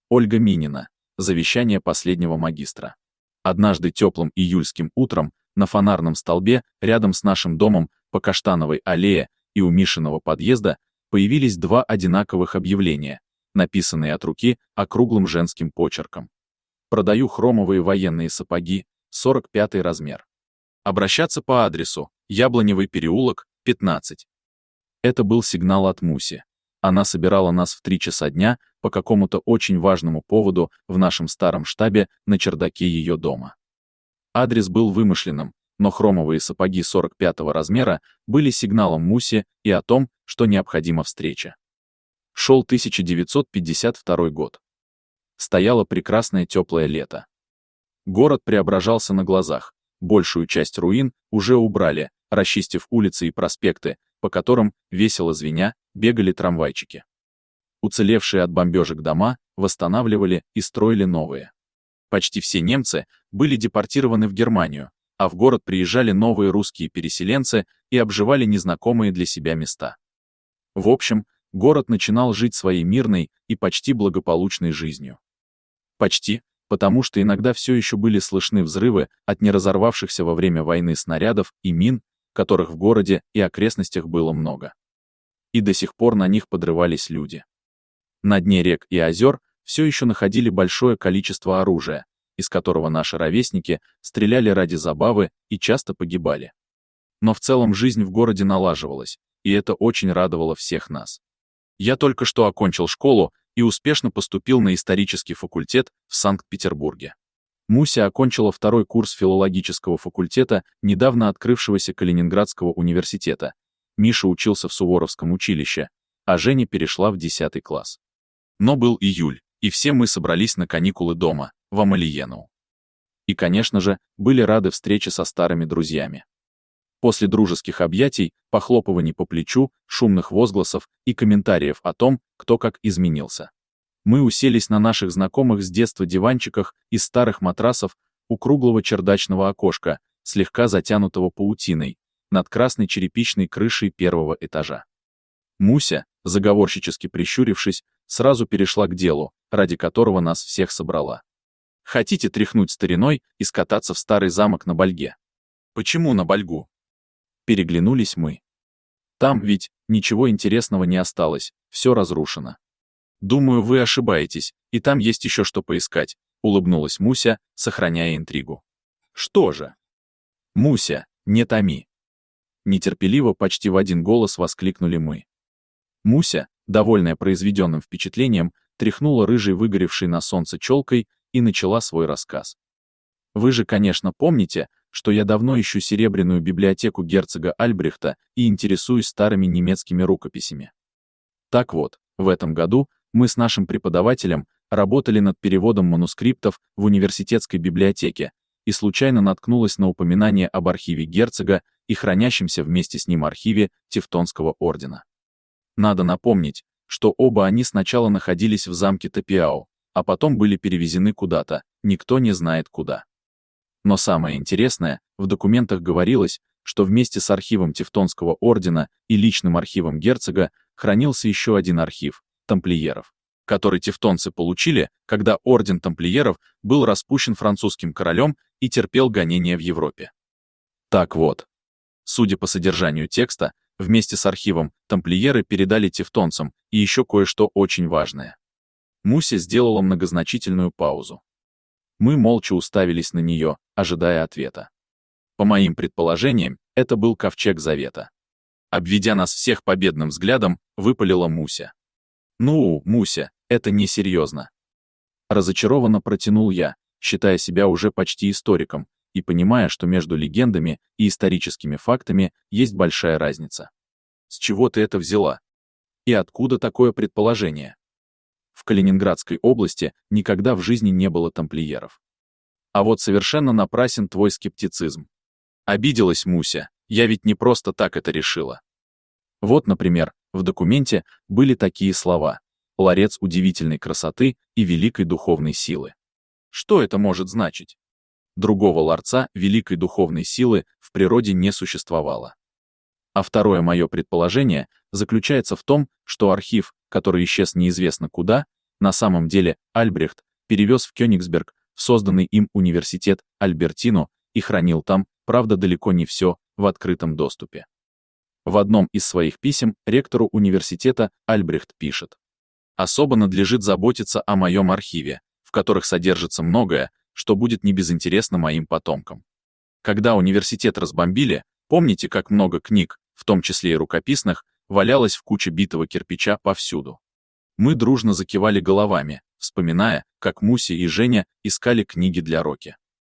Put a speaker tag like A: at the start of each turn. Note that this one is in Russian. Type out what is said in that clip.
A: Ольга Минина. Завещание последнего магистра. Однажды теплым июльским утром на фонарном столбе рядом с нашим домом по Каштановой аллее и у Мишиного подъезда появились два одинаковых объявления, написанные от руки округлым женским почерком. Продаю хромовые военные сапоги, 45 размер. Обращаться по адресу Яблоневый переулок, 15. Это был сигнал от Муси. Она собирала нас в 3 часа дня по какому-то очень важному поводу в нашем старом штабе на чердаке ее дома. Адрес был вымышленным, но хромовые сапоги 45 размера были сигналом Муси и о том, что необходима встреча. Шел 1952 год. Стояло прекрасное теплое лето. Город преображался на глазах, большую часть руин уже убрали, расчистив улицы и проспекты, по которым, весело звеня, бегали трамвайчики. Уцелевшие от бомбежек дома восстанавливали и строили новые. Почти все немцы были депортированы в Германию, а в город приезжали новые русские переселенцы и обживали незнакомые для себя места. В общем, город начинал жить своей мирной и почти благополучной жизнью. Почти, потому что иногда все еще были слышны взрывы от неразорвавшихся во время войны снарядов и мин, которых в городе и окрестностях было много. И до сих пор на них подрывались люди. На дне рек и озер все еще находили большое количество оружия, из которого наши ровесники стреляли ради забавы и часто погибали. Но в целом жизнь в городе налаживалась, и это очень радовало всех нас. Я только что окончил школу и успешно поступил на исторический факультет в Санкт-Петербурге. Муся окончила 2-й курс филологического факультета недавно открывшегося Калининградского университета. Миша учился в Суворовском училище, а Женя перешла в 10 класс. Но был июль, и все мы собрались на каникулы дома, в Амалиену. И, конечно же, были рады встрече со старыми друзьями. После дружеских объятий, похлопываний по плечу, шумных возгласов и комментариев о том, кто как изменился. Мы уселись на наших знакомых с детства диванчиках из старых матрасов у круглого чердачного окошка, слегка затянутого паутиной, над красной черепичной крышей 1-го этажа. Муся, заговорщически прищурившись, сразу перешла к делу, ради которого нас всех собрала. Хотите тряхнуть стариной и скататься в старый замок на Больге? Почему на Больгу? Переглянулись мы. Там ведь ничего интересного не осталось, все разрушено. Думаю, вы ошибаетесь, и там есть еще что поискать, улыбнулась Муся, сохраняя интригу. Что же? Муся, не томи. Нетерпеливо почти в один голос воскликнули мы. Муся, довольная произведенным впечатлением, тряхнула рыжей выгоревшей на солнце челкой и начала свой рассказ. Вы же, конечно, помните, что я давно ищу серебряную библиотеку герцога Альбрехта и интересуюсь старыми немецкими рукописями. Так вот, в этом году мы с нашим преподавателем работали над переводом манускриптов в университетской библиотеке и случайно наткнулась на упоминание об архиве герцога и хранящемся вместе с ним архиве Тевтонского ордена. Надо напомнить, что оба они сначала находились в замке Тапиау, а потом были перевезены куда-то, никто не знает куда. Но самое интересное, в документах говорилось, что вместе с архивом Тевтонского ордена и личным архивом герцога хранился еще один архив – тамплиеров, который тевтонцы получили, когда орден тамплиеров был распущен французским королем и терпел гонения в Европе. Так вот, судя по содержанию текста, вместе с архивом тамплиеры передали тевтонцам и еще кое-что очень важное. Муся сделала многозначительную паузу. Мы молча уставились на нее, ожидая ответа. По моим предположениям, это был ковчег завета. Обведя нас всех победным взглядом, выпалила Муся. «Ну, Муся, это несерьезно». Разочарованно протянул я, считая себя уже почти историком, и понимая, что между легендами и историческими фактами есть большая разница. С чего ты это взяла? И откуда такое предположение? В Калининградской области никогда в жизни не было тамплиеров. А вот совершенно напрасен твой скептицизм. Обиделась Муся, я ведь не просто так это решила. Вот, например, в документе были такие слова: «Ларец удивительной красоты и великой духовной силы». Что это может значить? Другого ларца великой духовной силы в природе не существовало. А второе мое предположение заключается в том, что архив, который исчез неизвестно куда, На самом деле Альбрехт перевез в Кёнигсберг в созданный им университет Альбертину и хранил там, правда, далеко не все, в открытом доступе. В одном из своих писем ректору университета Альбрехт пишет: «Особо надлежит заботиться о моем архиве, в которых содержится многое, что будет небезынтересно моим потомкам. Когда университет разбомбили, помните, как много книг, в том числе и рукописных, валялось в куче битого кирпича повсюду? Мы дружно закивали головами, вспоминая, как Муся и Женя искали книги для Роки.